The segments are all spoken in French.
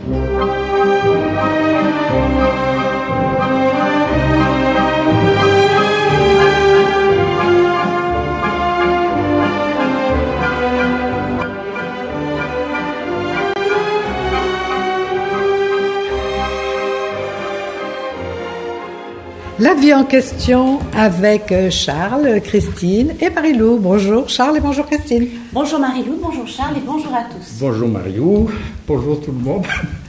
La vie en question avec Charles, Christine et Marie-Lou. Bonjour Charles et bonjour Christine. Bonjour Marie-Lou, bonjour Charles et bonjour à tous. Bonjour Marie-Lou, bonjour tout le monde.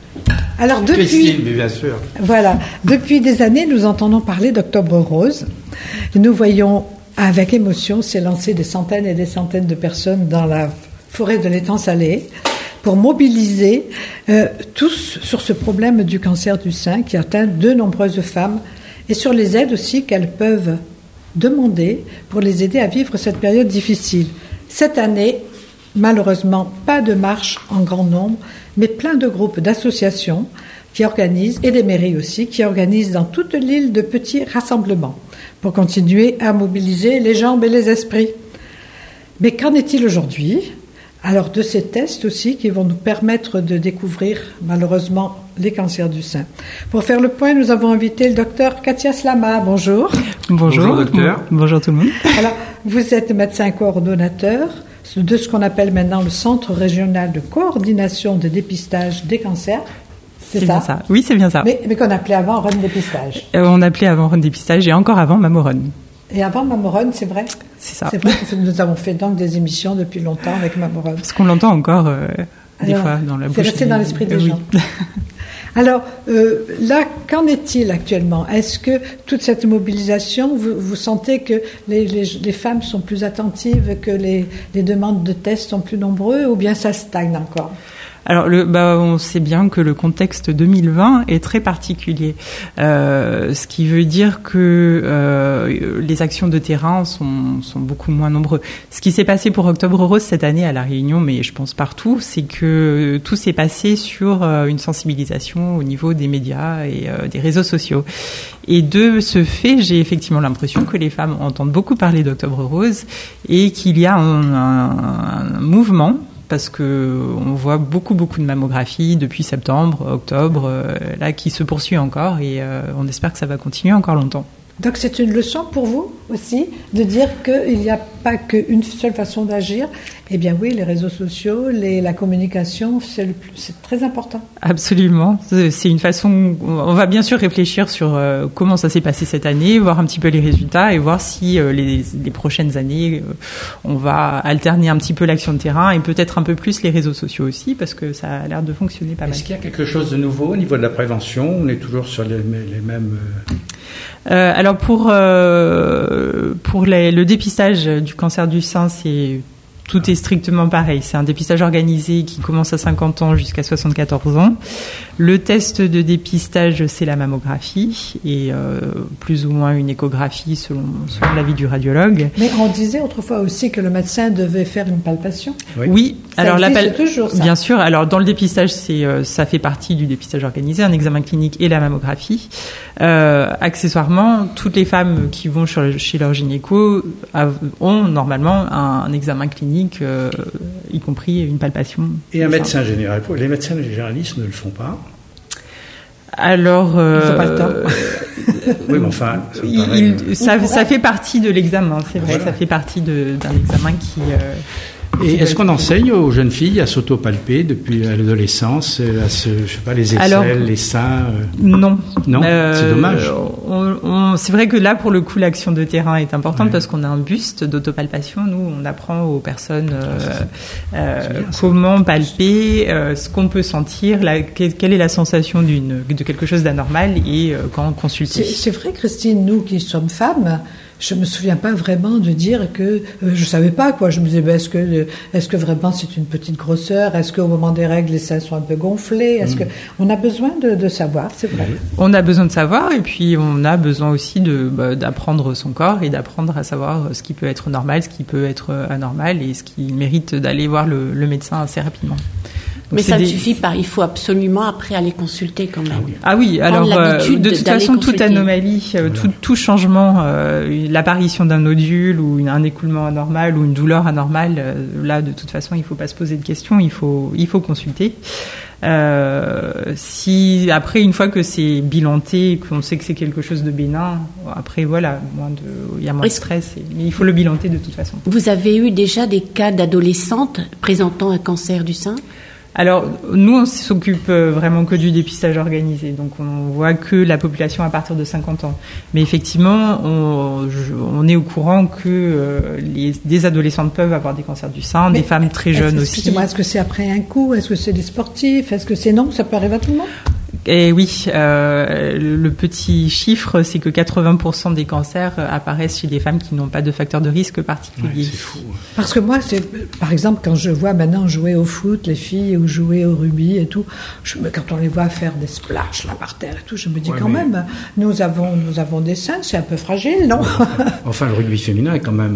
Alors depuis, Christine, bien sûr. Voilà, depuis des années, nous entendons parler d'Octobre Rose. Nous voyons avec émotion s'élancer des centaines et des centaines de personnes dans la forêt de l'étang salé pour mobiliser tous sur ce problème du cancer du sein qui atteint de nombreuses femmes et sur les aides aussi qu'elles peuvent demander pour les aider à vivre cette période difficile. Cette année, malheureusement, pas de marche en grand nombre, mais plein de groupes d'associations qui organisent, et des mairies aussi, qui organisent dans toute l'île de petits rassemblements pour continuer à mobiliser les jambes et les esprits. Mais qu'en est-il aujourd'hui ? Alors de ces tests aussi qui vont nous permettre de découvrir malheureusement les cancers du sein. Pour faire le point, nous avons invité le docteur Katia Slama. Bonjour. Bonjour docteur. Bonjour tout le monde. Alors, vous êtes médecin coordonnateur de ce qu'on appelle maintenant le Centre régional de coordination de dépistage des cancers. C'est bien ça. Oui, c'est bien ça. Mais qu'on appelait avant Rhône Dépistage. On appelait avant Rhône Dépistage et encore avant Mamoronne. Et avant Mamoronne, c'est vrai ? C'est ça. C'est vrai que nous avons fait donc des émissions depuis longtemps avec Mamoronne. Parce qu'on l'entend encore des fois dans la bouche. C'est resté dans l'esprit des gens. Alors, là, qu'en est-il actuellement ? Est-ce que toute cette mobilisation, vous sentez que les femmes sont plus attentives, que les demandes de tests sont plus nombreuses, ou bien ça stagne encore ? Alors, on sait bien que le contexte 2020 est très particulier, ce qui veut dire que les actions de terrain sont beaucoup moins nombreuses. Ce qui s'est passé pour Octobre Rose cette année à La Réunion, mais je pense partout, c'est que tout s'est passé sur une sensibilisation au niveau des médias et des réseaux sociaux. Et de ce fait, j'ai effectivement l'impression que les femmes entendent beaucoup parler d'Octobre Rose et qu'il y a un mouvement. Parce que on voit beaucoup de mammographies depuis septembre, octobre, là qui se poursuit encore et on espère que ça va continuer encore longtemps. Donc c'est une leçon pour vous aussi de dire qu'il n'y a pas qu'une seule façon d'agir. Eh bien oui, les réseaux sociaux, la communication, c'est très important. Absolument. C'est une façon... On va bien sûr réfléchir sur comment ça s'est passé cette année, voir un petit peu les résultats et voir si les prochaines années, on va alterner un petit peu l'action de terrain et peut-être un peu plus les réseaux sociaux aussi parce que ça a l'air de fonctionner pas mal. Est-ce qu'il y a quelque chose de nouveau au niveau de la prévention ? On est toujours sur les mêmes... Alors pour le dépistage du cancer du sein, tout est strictement pareil. C'est un dépistage organisé qui commence à 50 ans jusqu'à 74 ans. Le test de dépistage, c'est la mammographie et plus ou moins une échographie selon l'avis du radiologue. Mais on disait autrefois aussi que le médecin devait faire une palpation. Oui. Ça existe toujours, ça. Bien sûr. Alors dans le dépistage, ça fait partie du dépistage organisé, un examen clinique et la mammographie. Accessoirement, toutes les femmes qui vont chez leur gynéco ont normalement un examen clinique, y compris une palpation. Et un médecin général. Les médecins généralistes ne le font pas. Alors, ils n'ont pas le temps. Oui, mais enfin, ça fait partie de l'examen, c'est vrai. Voilà. Ça fait partie d'un examen qui. Et est-ce qu'on enseigne aux jeunes filles à s'autopalper depuis l'adolescence, les aisselles, les seins Non. Non, c'est dommage. C'est vrai que là, pour le coup, l'action de terrain est importante parce qu'on a un buste d'autopalpation. Nous, on apprend aux personnes comment palper, ce qu'on peut sentir, quelle est la sensation de quelque chose d'anormal et quand consulter. C'est vrai, Christine, nous qui sommes femmes, je me souviens pas vraiment de dire que je savais pas quoi. Je me disais est-ce que vraiment c'est une petite grosseur ? Est-ce qu'au moment des règles les seins sont un peu gonflés ? Est-ce que on a besoin de savoir ? C'est vrai. On a besoin de savoir et puis on a besoin aussi d'apprendre son corps et d'apprendre à savoir ce qui peut être normal, ce qui peut être anormal et ce qui mérite d'aller voir le médecin assez rapidement. Mais ça ne suffit pas, il faut absolument après aller consulter quand même. Ah oui, alors de toute façon, toute anomalie, tout changement, l'apparition d'un nodule ou un écoulement anormal ou une douleur anormale, là de toute façon il ne faut pas se poser de questions, il faut consulter. Si après, une fois que c'est bilanté, qu'on sait que c'est quelque chose de bénin, après voilà, il y a moins de stress, mais il faut le bilanter de toute façon. Vous avez eu déjà des cas d'adolescentes présentant un cancer du sein ? Alors, nous, on s'occupe vraiment que du dépistage organisé. Donc, on voit que la population à partir de 50 ans. Mais effectivement, on est au courant que des adolescentes peuvent avoir des cancers du sein, des femmes très jeunes aussi. Excusez-moi, est-ce que c'est après un coup ? Est-ce que c'est des sportifs ? Est-ce que c'est non ? Ça peut arriver à tout le monde ? Et oui, le petit chiffre, c'est que 80% des cancers apparaissent chez des femmes qui n'ont pas de facteur de risque particulier. Ouais, c'est fou. Parce que moi, par exemple, quand je vois maintenant jouer au foot, les filles, ou jouer au rugby et tout, quand on les voit faire des splashs là par terre et tout, je me dis même, nous avons des seins, c'est un peu fragile, non ? Enfin, le rugby féminin est quand même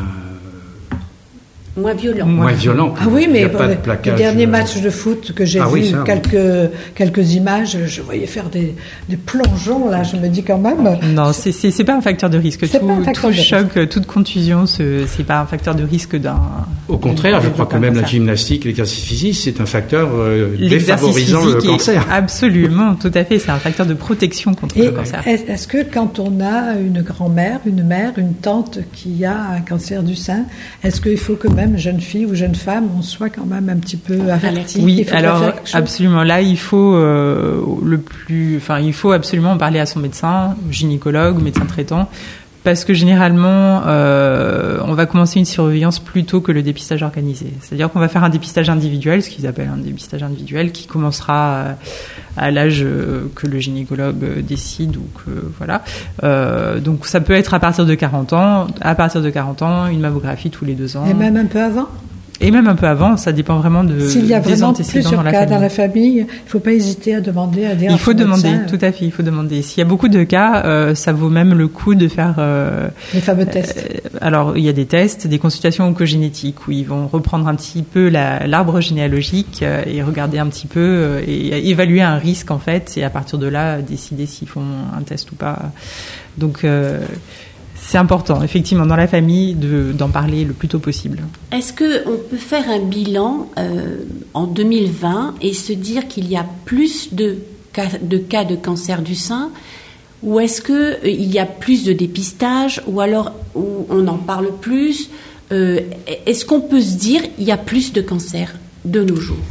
moins violent. Moins violent. Ah oui, mais les derniers matchs de foot que j'ai vu, quelques images, je voyais faire des plongeons, là, je me dis quand même... Non, c'est pas un facteur de risque. Tout choc, toute contusion, c'est pas un facteur de risque d'un... Au contraire, je crois que même la gymnastique, l'exercice physique, c'est un facteur défavorisant le cancer. Absolument, tout à fait, c'est un facteur de protection contre le cancer. Est-ce que quand on a une grand-mère, une mère, une tante qui a un cancer du sein, est-ce qu'il faut que même jeune fille ou jeune femme, on soit quand même un petit peu avertie? Oui, alors absolument. Là, il faut il faut absolument en parler à son médecin, gynécologue, médecin traitant, parce que généralement, on va commencer une surveillance plus tôt que le dépistage organisé. C'est-à-dire qu'on va faire un dépistage individuel, ce qu'ils appellent un dépistage individuel, qui commencera à l'âge que le gynécologue décide ou que voilà. Donc ça peut être à partir de 40 ans. À partir de 40 ans, une mammographie tous les 2 ans. Et même un peu avant ? Et même un peu avant, ça dépend vraiment S'il y a des antécédents plusieurs cas dans la famille, il ne faut pas hésiter à demander à des Il faut demander, tout à fait, il faut demander. S'il y a beaucoup de cas, ça vaut même le coup de faire... les fameux tests. Alors, il y a des tests, des consultations oncogénétiques où ils vont reprendre un petit peu l'arbre généalogique et regarder un petit peu et évaluer un risque, en fait, et à partir de là, décider s'ils font un test ou pas. Donc... c'est important, effectivement, dans la famille, d'en parler le plus tôt possible. Est-ce qu'on peut faire un bilan en 2020 et se dire qu'il y a plus de cas de cancer du sein, ou est-ce qu'il y a plus de dépistage, ou alors où on en parle plus? Est-ce qu'on peut se dire qu'il y a plus de cancers de nos jours?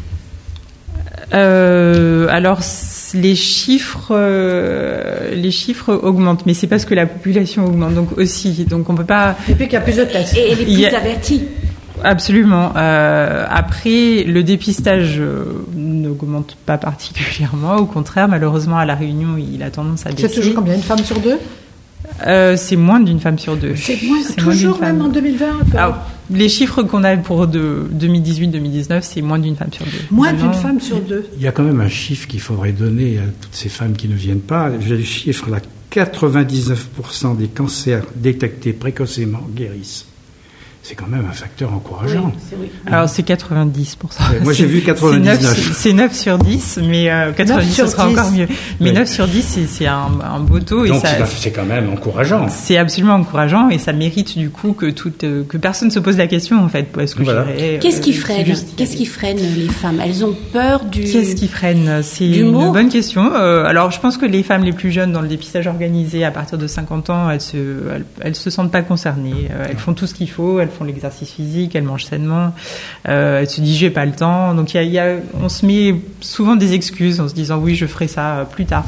Alors les chiffres augmentent, mais c'est parce que la population augmente, donc on peut pas. Et puis qu'il y a plus de tests. Et les plus avertis. Absolument. Après, le dépistage n'augmente pas particulièrement, au contraire, malheureusement à la Réunion, il a tendance à baisser. C'est toujours combien, une femme sur 2? C'est moins d'une femme sur 2. C'est toujours même en 2020. Alors, les chiffres qu'on a pour 2018-2019, c'est moins d'une femme sur 2. Moins d'une femme sur 2. Il y a quand même un chiffre qu'il faudrait donner à toutes ces femmes qui ne viennent pas. J'ai le chiffre là, 99% des cancers détectés précocement guérissent. C'est quand même un facteur encourageant. Oui. Alors, c'est 90%. Moi, j'ai vu 99. C'est 9 sur 10, mais 90, ce sera encore mieux. Mais 9 sur 10, c'est un beau taux. Donc, c'est quand même encourageant. C'est absolument encourageant et ça mérite, du coup, que personne se pose la question, en fait. Est-ce que j'irai, Qu'est-ce qui freine les femmes? Elles ont peur du... Qu'est-ce qui freine? C'est une bonne question. Alors, je pense que les femmes les plus jeunes dans le dépistage organisé, à partir de 50 ans, elles se sentent pas concernées. Elles font tout ce qu'il faut, elles font l'exercice physique, elles mangent sainement, elles se disent j'ai pas le temps. Donc on se met souvent des excuses en se disant oui je ferai ça plus tard.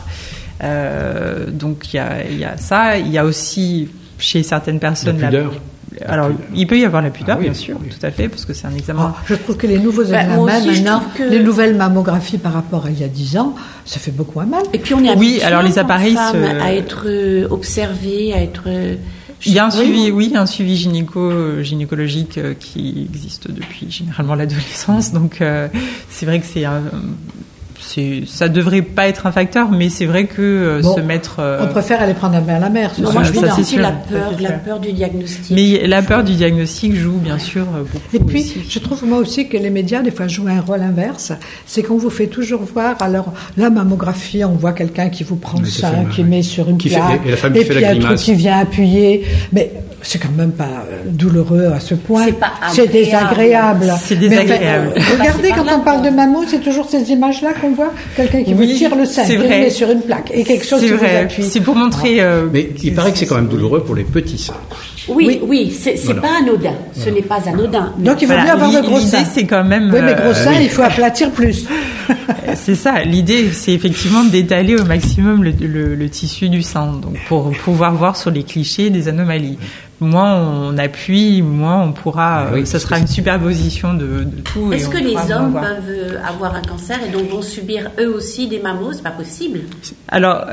Donc il y a ça. Il y a aussi chez certaines personnes la pudeur. Alors il peut y avoir la pudeur bien sûr, tout à fait, parce que c'est un examen. Je trouve que les nouveaux examens maintenant, les nouvelles mammographies par rapport à il y a 10 ans, ça fait beaucoup à mal. Et puis on est habitué alors les appareils à être observés, à être... Il y a un suivi gynécologique qui existe depuis généralement l'adolescence. Donc c'est vrai que ça devrait pas être un facteur, mais c'est vrai que se mettre. On préfère aller prendre la main à la mer. Non, moi je pense c'est la peur du diagnostic. Mais la peur du diagnostic joue bien sûr beaucoup. Et puis, aussi. je trouve moi aussi que les médias des fois jouent un rôle inverse. C'est qu'on vous fait toujours voir. Alors la mammographie, on voit quelqu'un qui vous prend le sein, qui met sur une plaque, et la femme qui fait la puis un truc grimace. qui vient appuyer. Mais c'est quand même pas douloureux à ce point. C'est désagréable. C'est désagréable. Mais, regardez, quand on parle de mammo, c'est toujours ces images-là qu'on voit. Quelqu'un qui vous tire le sein, qui le met sur une plaque, et quelque chose qui vous appuie. C'est pour montrer. Mais il paraît que c'est quand même douloureux pour les petits seins. Oui, c'est pas anodin. Ce n'est pas anodin. Donc il vaut mieux avoir de gros seins. L'idée, c'est quand même. Oui, mais gros seins, il faut aplatir plus. C'est ça. L'idée, c'est effectivement d'étaler au maximum le tissu du sein, donc pour pouvoir voir sur les clichés des anomalies. Moins on appuie, moins on pourra. Ça sera une superposition de tout. Est-ce que les hommes peuvent avoir un cancer et donc vont subir eux aussi des mammos? C'est pas possible. Alors,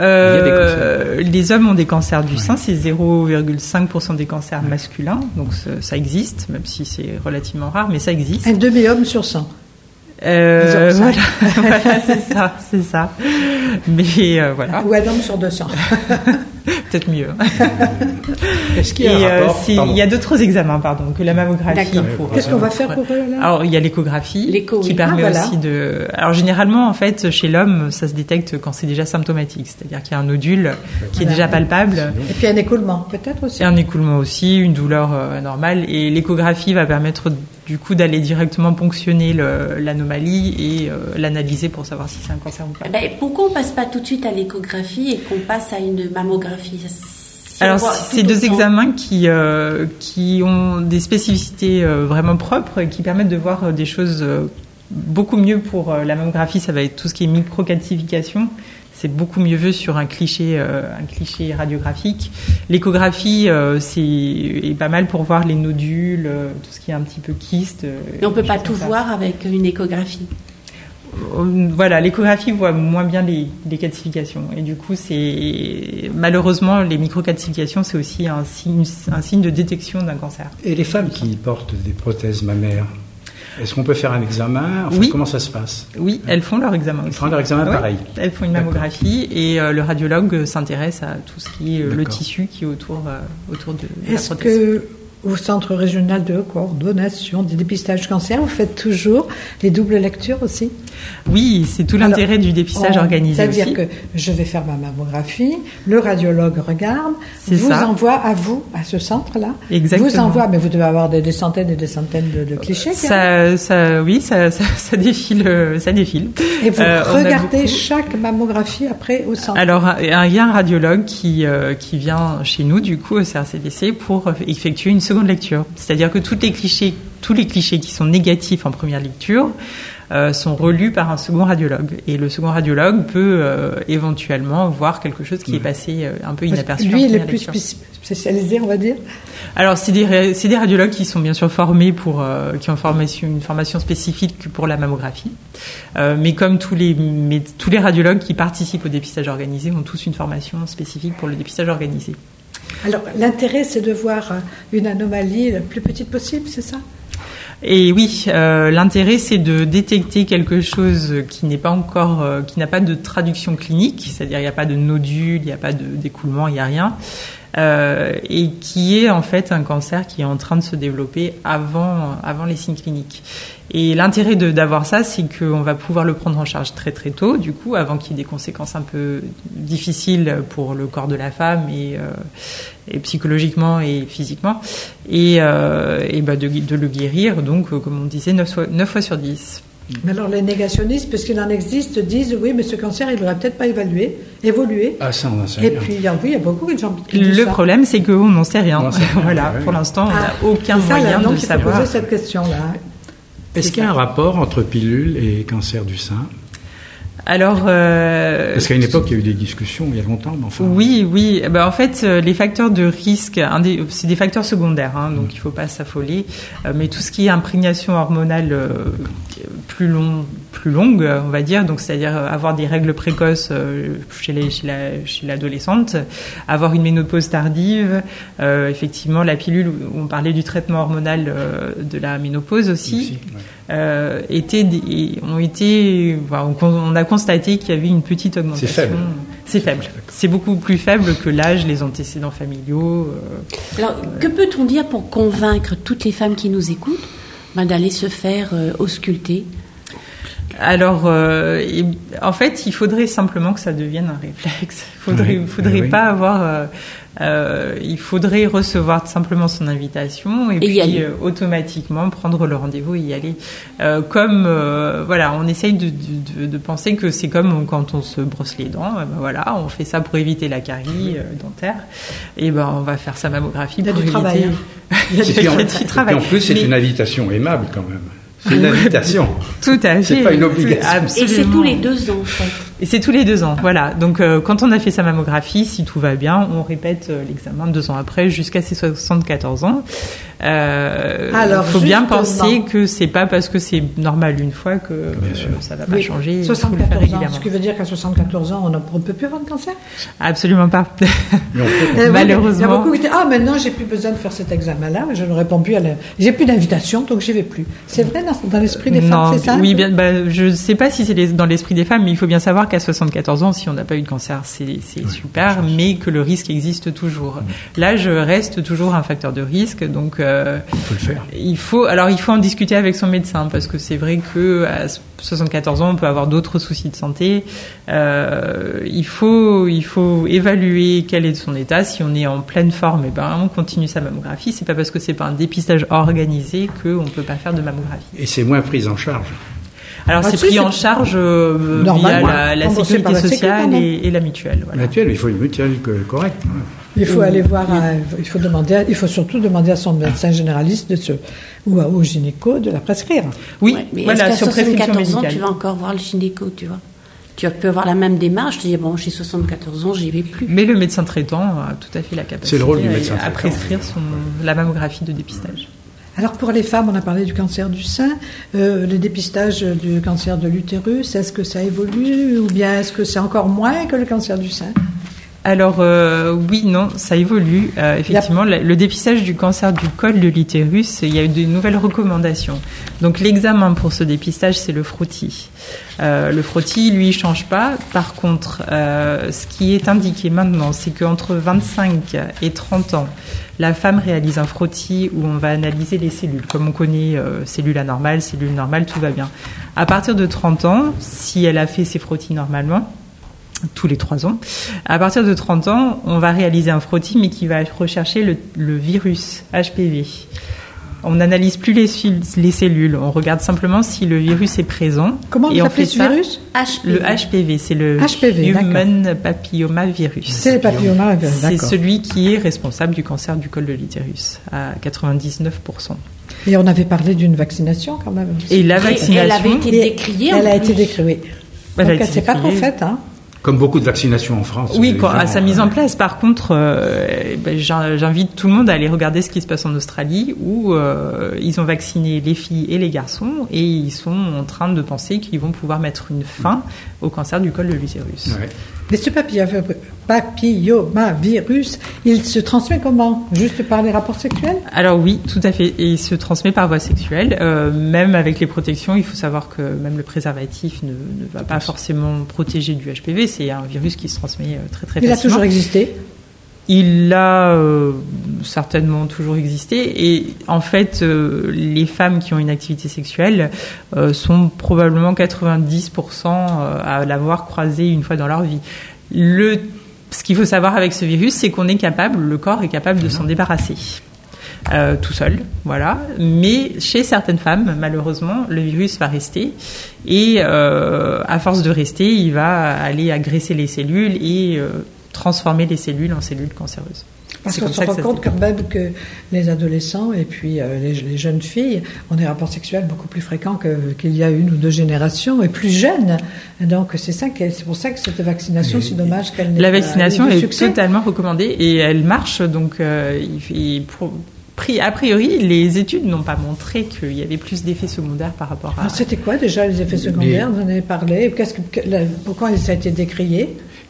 les hommes ont des cancers du sein, c'est 0,5% des cancers masculins, donc ça existe, même si c'est relativement rare, mais ça existe. Un demi-homme sur 100. Voilà, c'est ça. Mais voilà. Ou un homme sur 200. Peut-être mieux. Est-ce qu'il y a un rapport il y a d'autres examens, que la mammographie. Qu'est-ce qu'on va faire pour eux là? Alors, il y a l'échographie qui permet aussi de. Alors, généralement, en fait, chez l'homme, ça se détecte quand c'est déjà symptomatique, c'est-à-dire qu'il y a un nodule qui est déjà palpable. Et puis un écoulement, peut-être aussi. Et un écoulement aussi, une douleur normale. Et l'échographie va permettre du coup d'aller directement ponctionner l'anomalie et l'analyser pour savoir si c'est un cancer ou pas. Pourquoi on passe pas tout de suite à l'échographie et qu'on passe à une mammographie? Alors, c'est deux examens qui ont des spécificités vraiment propres et qui permettent de voir des choses beaucoup mieux. Pour la mammographie, ça va être tout ce qui est microcalcification. C'est beaucoup mieux vu sur un cliché radiographique. L'échographie, est pas mal pour voir les nodules, tout ce qui est un petit peu kyste. Mais on peut pas tout voir avec une échographie. Voilà, l'échographie voit moins bien les calcifications. Et du coup, malheureusement, les microcalcifications, c'est aussi un signe de détection d'un cancer. Et les femmes qui portent des prothèses mammaires, est-ce qu'on peut faire un examen? Oui. Comment ça se passe? Oui, elles font leur examen aussi. Elles font leur examen pareil. Elles font une mammographie et le radiologue s'intéresse à tout ce qui est le tissu qui est autour de la prothèse. Est-ce que au Centre régional de coordination des dépistages cancer, vous faites toujours les doubles lectures aussi? Oui, c'est tout l'intérêt du dépistage organisé aussi. C'est-à-dire que je vais faire ma mammographie, le radiologue regarde, envoie à vous, à ce centre-là. Exactement. Vous envoie, mais vous devez avoir des centaines et des centaines de clichés. Ça défile. Et vous regardez chaque mammographie après au centre? Alors, il y a un radiologue qui vient chez nous, du coup, au CRCDC, pour effectuer une seconde lecture. C'est-à-dire que tous les clichés qui sont négatifs en première lecture sont relus par un second radiologue. Et le second radiologue peut éventuellement voir quelque chose qui est passé un peu inaperçu. Lui, il est plus spécialisé, on va dire. Alors, c'est des radiologues qui sont bien sûr formés qui ont une formation spécifique pour la mammographie. Mais comme tous les radiologues qui participent au dépistage organisé ont tous une formation spécifique pour le dépistage organisé. Alors, l'intérêt, c'est de voir une anomalie la plus petite possible, c'est ça? Et oui, l'intérêt, c'est de détecter quelque chose qui n'est pas encore, qui n'a pas de traduction clinique, c'est-à-dire il n'y a pas de nodule, il n'y a pas d'écoulement, il n'y a rien, et qui est en fait un cancer qui est en train de se développer avant les signes cliniques. Et l'intérêt d'avoir ça, c'est qu'on va pouvoir le prendre en charge très très tôt, du coup, avant qu'il y ait des conséquences un peu difficiles pour le corps de la femme et psychologiquement et physiquement, et de le guérir, donc, comme on disait, 9 fois sur 10. Mais alors les négationnistes, parce qu'il en existe, disent oui, mais ce cancer, il n'aurait peut-être pas évolué. Ah, ça, on n'en sait rien. Et rien. puis, il y a beaucoup de gens qui disent ça. Le problème, c'est qu'on n'en sait rien. Voilà, oui. Pour l'instant, on n'a aucun moyen de savoir. Poser cette question-là. Est-ce qu'il y a un rapport entre pilule et cancer du sein? Alors, parce qu'à une époque, il y a eu des discussions, il y a longtemps, mais enfin... Oui. En fait, les facteurs de risque, c'est des facteurs secondaires, donc il ne faut pas s'affoler. Mais tout ce qui est imprégnation hormonale plus longue, on va dire, donc c'est-à-dire avoir des règles précoces chez l'adolescente, avoir une ménopause tardive, effectivement la pilule, on parlait du traitement hormonal de la ménopause aussi. on a constaté qu'il y avait une petite augmentation. C'est faible. C'est beaucoup plus faible que l'âge, les antécédents familiaux. Alors, que peut-on dire pour convaincre toutes les femmes qui nous écoutent d'aller se faire ausculter ? Alors, en fait, il faudrait simplement que ça devienne un réflexe. Il faudrait pas avoir. Il faudrait recevoir simplement son invitation et puis automatiquement prendre le rendez-vous et y aller. On essaye de penser que c'est comme quand on se brosse les dents. On fait ça pour éviter la carie dentaire. Et on va faire sa mammographie pour éviter. Travail. Il y a du travail. Et en plus, c'est une invitation aimable quand même. C'est une invitation. Tout à fait. C'est pas une obligation. Absolument. Et c'est tous les 2 ans, en fait. Et c'est tous les 2 ans, voilà. Donc, quand on a fait sa mammographie, si tout va bien, on répète l'examen 2 ans après jusqu'à ses 74 ans. Alors, faut bien penser que c'est pas parce que c'est normal une fois que ça va pas changer. 74 ans, ce qui veut dire qu'à 74 ans, on ne peut plus avoir de cancer ? Absolument pas. Malheureusement. Il y a beaucoup qui disent maintenant j'ai plus besoin de faire cet examen-là, je ne réponds plus j'ai plus d'invitation, donc j'y vais plus. C'est vrai dans l'esprit des femmes, c'est ça ? Oui, je ne sais pas si c'est dans l'esprit des femmes, mais il faut bien savoir qu'à 74 ans, si on n'a pas eu de cancer, c'est super, mais que le risque existe toujours. L'âge reste toujours un facteur de risque, donc il faut le faire. Il faut en discuter avec son médecin, parce que c'est vrai que à 74 ans, on peut avoir d'autres soucis de santé. Il faut évaluer quel est son état. Si on est en pleine forme, on continue sa mammographie. C'est pas parce que c'est pas un dépistage organisé qu'on peut pas faire de mammographie. Et c'est moins pris en charge. Alors c'est pris en charge via la sécurité sociale et la mutuelle. Voilà. La mutuelle, il faut une mutuelle correcte. Il faut aller voir, il faut surtout demander à son médecin généraliste ou au gynéco de la prescrire. Oui, mais est-ce qu'à 74 ans, tu vas encore voir le gynéco, tu vois ? Tu peux avoir la même démarche, tu dis j'ai 74 ans, j'y vais plus. Mais le médecin traitant a tout à fait la capacité à prescrire la mammographie de dépistage. Alors pour les femmes, on a parlé du cancer du sein, le dépistage du cancer de l'utérus, est-ce que ça évolue ou bien est-ce que c'est encore moins que le cancer du sein ? Alors oui, non, ça évolue. Effectivement, le dépistage du cancer du col de l'utérus, il y a eu de nouvelles recommandations. Donc l'examen pour ce dépistage, c'est le frottis. Le frottis, lui, il change pas. Par contre, ce qui est indiqué maintenant, c'est qu'entre 25 et 30 ans, la femme réalise un frottis où on va analyser les cellules. Comme on connaît cellules anormales, cellules normales, tout va bien. À partir de 30 ans, si elle a fait ses frottis normalement, tous les 3 ans. À partir de 30 ans, on va réaliser un frottis, mais qui va rechercher le virus HPV. On n'analyse plus les cellules, on regarde simplement si le virus est présent. Comment vous appelez ce virus ? HPV. Le HPV, c'est le Human Papillomavirus. C'est le papillomavirus, d'accord. C'est celui qui est responsable du cancer du col de l'utérus, à 99%. Et on avait parlé d'une vaccination quand même. Et la vaccination... Elle avait été décriée. Elle a été décriée. Donc elle ne s'est pas trop faite, hein. Comme beaucoup de vaccinations en France. Oui, à sa mise en place. Par contre, j'invite tout le monde à aller regarder ce qui se passe en Australie, où ils ont vacciné les filles et les garçons, et ils sont en train de penser qu'ils vont pouvoir mettre une fin au cancer du col de l'utérus. Ouais. Mais ce papillomavirus, il se transmet comment ? Juste par les rapports sexuels ? Alors oui, tout à fait. Et il se transmet par voie sexuelle. Même avec les protections, il faut savoir que même le préservatif ne va pas forcément protéger du HPV. C'est un virus qui se transmet très très facilement. Il a toujours existé ? Il a certainement toujours existé. Et en fait, les femmes qui ont une activité sexuelle sont probablement 90% à l'avoir croisé une fois dans leur vie. Ce qu'il faut savoir avec ce virus, c'est qu'on est capable, le corps est capable de s'en débarrasser. Tout seul, voilà. Mais chez certaines femmes, malheureusement, le virus va rester et à force de rester, il va aller agresser les cellules et transformer les cellules en cellules cancéreuses. Parce qu'on se rend compte quand même que les adolescents et puis les jeunes filles ont des rapports sexuels beaucoup plus fréquents qu'il y a 1 ou 2 générations et plus jeunes. Et donc c'est pour ça que cette vaccination, c'est dommage qu'elle n'ait pas. La vaccination est succès. Totalement recommandée et elle marche. Donc a priori, les études n'ont pas montré qu'il y avait plus d'effets secondaires par rapport à... Alors c'était quoi déjà les effets secondaires ? Vous en avez parlé. Pourquoi ça a été décrié ?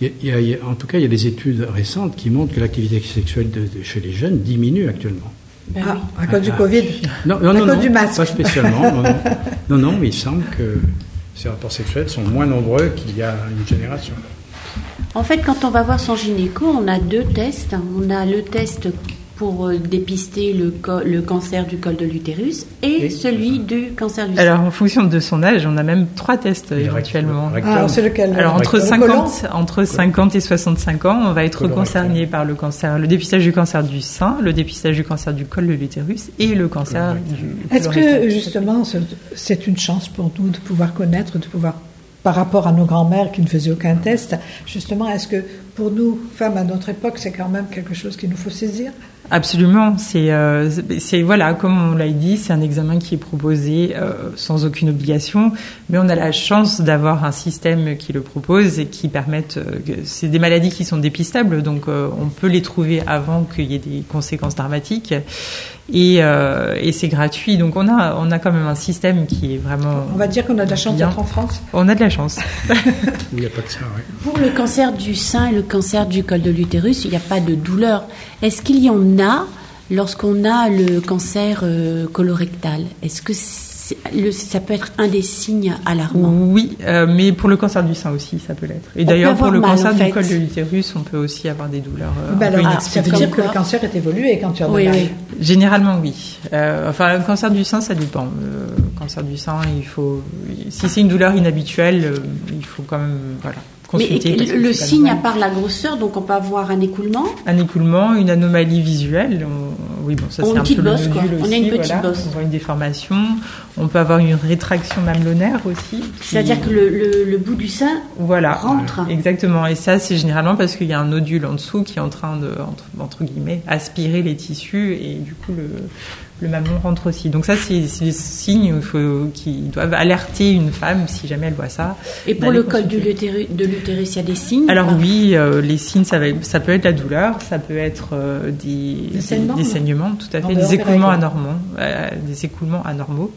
En tout cas, il y a des études récentes qui montrent que l'activité sexuelle chez les jeunes diminue actuellement. À cause du Covid. Non, du masque. Pas spécialement. non, mais il semble que ces rapports sexuels sont moins nombreux qu'il y a une génération. En fait, quand on va voir son gynéco, on a 2 tests. On a le test pour dépister le cancer du col de l'utérus et celui du cancer du sein. Alors, en fonction de son âge, on a même 3 tests éventuellement. Alors, c'est lequel? Alors, entre 50 et 65 ans, on va être concerné par le dépistage du cancer du sein, le dépistage du cancer du col de l'utérus et le cancer du Est-ce que, justement, c'est une chance pour nous de pouvoir connaître, par rapport à nos grands-mères qui ne faisaient aucun test, justement, est-ce que pour nous, femmes à notre époque, c'est quand même quelque chose qu'il nous faut saisir? Absolument, c'est voilà, comme on l'a dit, c'est un examen qui est proposé sans aucune obligation, mais on a la chance d'avoir un système qui le propose et qui permettent. C'est des maladies qui sont dépistables, donc on peut les trouver avant qu'il y ait des conséquences dramatiques. Et c'est gratuit, donc on a quand même un système qui est vraiment. On va dire qu'on a de la chance d'être en France. On a de la chance. Il n'y a pas que ça. Ouais. Pour le cancer du sein et le cancer du col de l'utérus, il n'y a pas de douleur. Est-ce qu'il y en a lorsqu'on a le cancer colorectal? Est-ce que ça peut être un des signes alarmants? Oui, mais pour le cancer du sein aussi, ça peut l'être. Et d'ailleurs, pour le cancer du col de l'utérus, on peut aussi avoir des douleurs ça veut dire que le cancer est évolué quand tu as oui. Généralement, oui. Enfin, le cancer du sein, ça dépend. Le cancer du sein, si c'est une douleur inhabituelle, il faut quand même consulter. Mais le signe, à part la grosseur, donc on peut avoir un écoulement? Un écoulement, une anomalie visuelle. Oui, bon, ça c'est un peu le nodule aussi. On a une petite bosse. On voit une déformation. On peut avoir une rétraction mamelonnaire aussi. C'est-à-dire que le bout du sein rentre. Exactement. Et ça, c'est généralement parce qu'il y a un nodule en dessous qui est en train de, entre guillemets, aspirer les tissus et du coup le mamelon rentre aussi. Donc ça, c'est des signes qui doivent alerter une femme si jamais elle voit ça. Et pour le col de l'utérus, il y a des signes? Alors oui, les signes, ça peut être la douleur, ça peut être des saignements, tout à fait, des écoulements anormaux.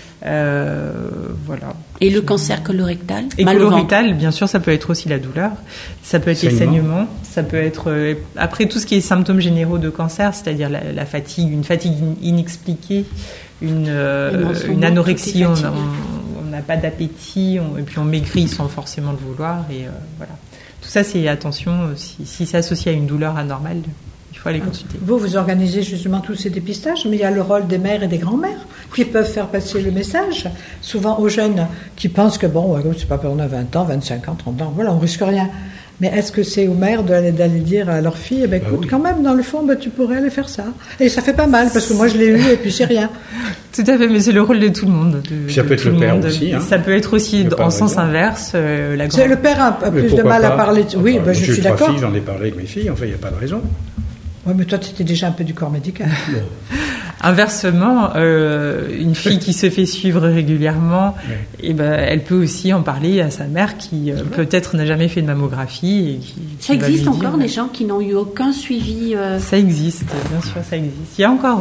Voilà. Et le cancer colorectal? Et colorectal, bien sûr, ça peut être aussi la douleur. Ça peut être les saignements. Ça peut être après tout ce qui est symptômes généraux de cancer, c'est-à-dire la fatigue, une fatigue inexpliquée, une anorexie. On n'a pas d'appétit, et puis on maigrit sans forcément le vouloir. Et voilà. Tout ça, c'est attention. Si c'est associé à une douleur anormale, il faut aller consulter. Vous organisez justement tous ces dépistages, mais il y a le rôle des mères et des grands-mères qui peuvent faire passer le message, souvent aux jeunes qui pensent que c'est pas on a 20 ans, 25 ans, 30 ans, voilà, on risque rien. Mais est-ce que c'est aux mères d'aller dire à leur fille, écoute, quand même, dans le fond, tu pourrais aller faire ça. Et ça fait pas mal, parce que moi je l'ai eu et puis c'est rien. Tout à fait, mais c'est le rôle de tout le monde. Ça peut être le père aussi. Ça peut être aussi en sens inverse. Le père a plus de mal à parler. Oui, je suis d'accord. 3 filles, j'en ai parlé avec mes filles, en fait, il n'y a pas de raison. Oui, mais toi, tu étais déjà un peu du corps médical. Inversement, une fille qui se fait suivre régulièrement, elle peut aussi en parler à sa mère qui peut-être n'a jamais fait de mammographie. Ça existe encore des gens qui n'ont eu aucun suivi Ça existe, bien sûr, ça existe. Il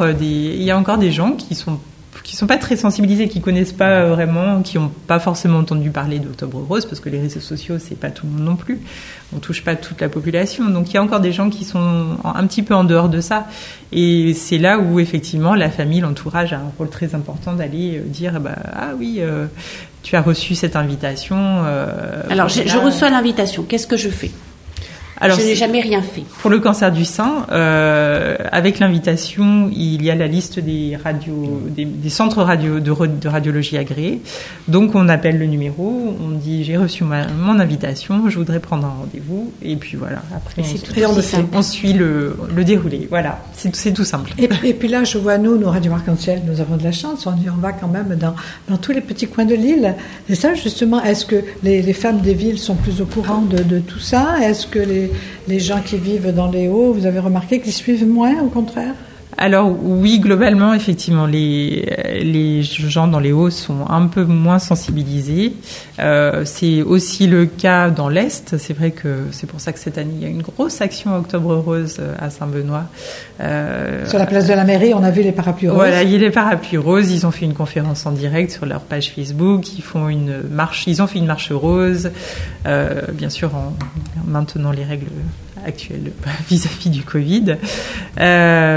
y a encore des gens qui sont pas très sensibilisés, qui connaissent pas vraiment, qui n'ont pas forcément entendu parler d'Octobre Rose, parce que les réseaux sociaux, c'est pas tout le monde non plus. On touche pas toute la population. Donc il y a encore des gens qui sont un petit peu en dehors de ça. Et c'est là où effectivement la famille, l'entourage a un rôle très important d'aller dire tu as reçu cette invitation. Alors je reçois l'invitation. Qu'est-ce que je fais? Alors, je n'ai jamais rien fait. Pour le cancer du sein, avec l'invitation, il y a la liste des centres de radiologie agréés. Donc, on appelle le numéro, on dit j'ai reçu mon invitation, je voudrais prendre un rendez-vous. Et puis voilà, après on suit le déroulé. Voilà, c'est tout simple. Et puis là, je vois nous Radio Arc-en-Ciel, nous avons de la chance, on va quand même dans tous les petits coins de l'île. Et ça, justement, est-ce que les femmes des villes sont plus au courant de tout ça? Est-ce que les gens qui vivent dans les Hauts, vous avez remarqué qu'ils suivent moins, au contraire? Alors oui, globalement, effectivement, les gens dans les Hauts sont un peu moins sensibilisés. C'est aussi le cas dans l'Est. C'est vrai que c'est pour ça que cette année, il y a une grosse action Octobre Rose à Saint-Benoît. Sur la place de la mairie, on a vu les parapluies roses. Voilà, il y a les parapluies roses. Ils ont fait une conférence en direct sur leur page Facebook. Ils ont fait une marche rose, bien sûr en maintenant les règles actuelles vis-à-vis du Covid.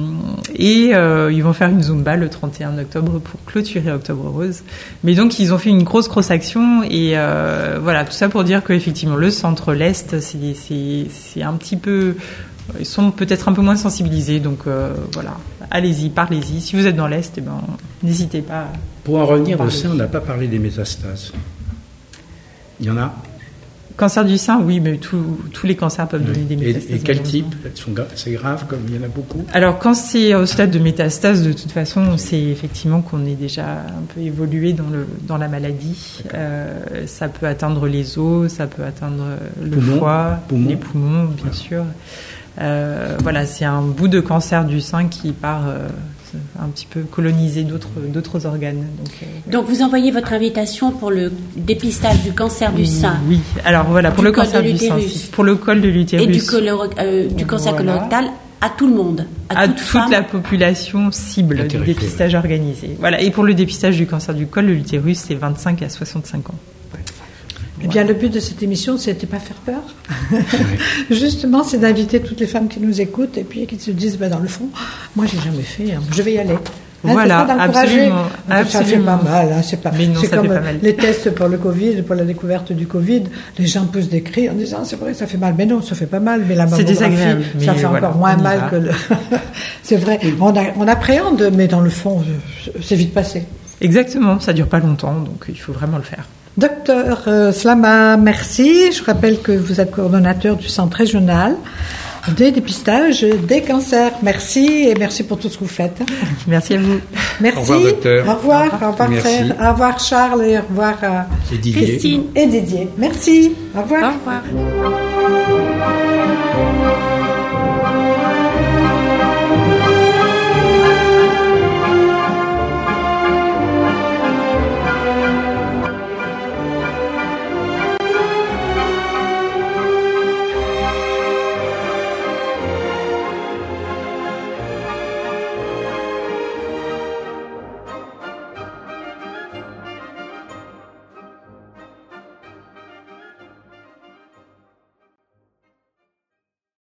ils vont faire une Zumba le 31 octobre pour clôturer Octobre Rose. Mais donc, ils ont fait une grosse action et voilà, tout ça pour dire qu'effectivement, le centre-l'est, c'est un petit peu... Ils sont peut-être un peu moins sensibilisés, donc voilà, allez-y, parlez-y. Si vous êtes dans l'est, n'hésitez pas. Pour en revenir au sein, on n'a pas parlé des métastases. Il y en a? Cancer du sein, oui, mais tous les cancers peuvent donner des métastases. Et quel type? C'est grave, comme il y en a beaucoup? Alors, quand c'est au stade de métastase, de toute façon, on sait effectivement qu'on est déjà un peu évolué dans la maladie. Ça peut atteindre les os, ça peut atteindre le foie, les poumons, bien sûr. Voilà, c'est un bout de cancer du sein qui part un petit peu coloniser d'autres organes. Donc vous envoyez votre invitation pour le dépistage du cancer du sein. Oui, alors voilà, pour le cancer du sein, pour le col de l'utérus. Et du cancer colorectal à tout le monde. À toute la population cible du dépistage organisé. Voilà, et pour le dépistage du cancer du col de l'utérus, c'est 25 à 65 ans. Eh bien, le but de cette émission, c'était pas faire peur. Justement, c'est d'inviter toutes les femmes qui nous écoutent et puis qui se disent, dans le fond, moi, j'ai jamais fait, je vais y aller. Voilà, absolument. Ça fait pas mal. C'est comme pas mal. Les tests pour le Covid, pour la découverte du Covid. Les gens poussent des cris en disant, c'est vrai, ça fait mal. Mais non, ça fait pas mal. Mais la mammographie, ça fait encore moins mal que le... C'est vrai. On appréhende, mais dans le fond, c'est vite passé. Exactement. Ça dure pas longtemps, donc il faut vraiment le faire. Docteur Slama, merci. Je rappelle que vous êtes coordonnateur du centre régional des dépistages des cancers. Merci et merci pour tout ce que vous faites. Merci à vous. Merci. Au revoir, docteur. Au revoir frère. Au revoir Charles et au revoir Christine et Didier. Merci. Au revoir. Au revoir.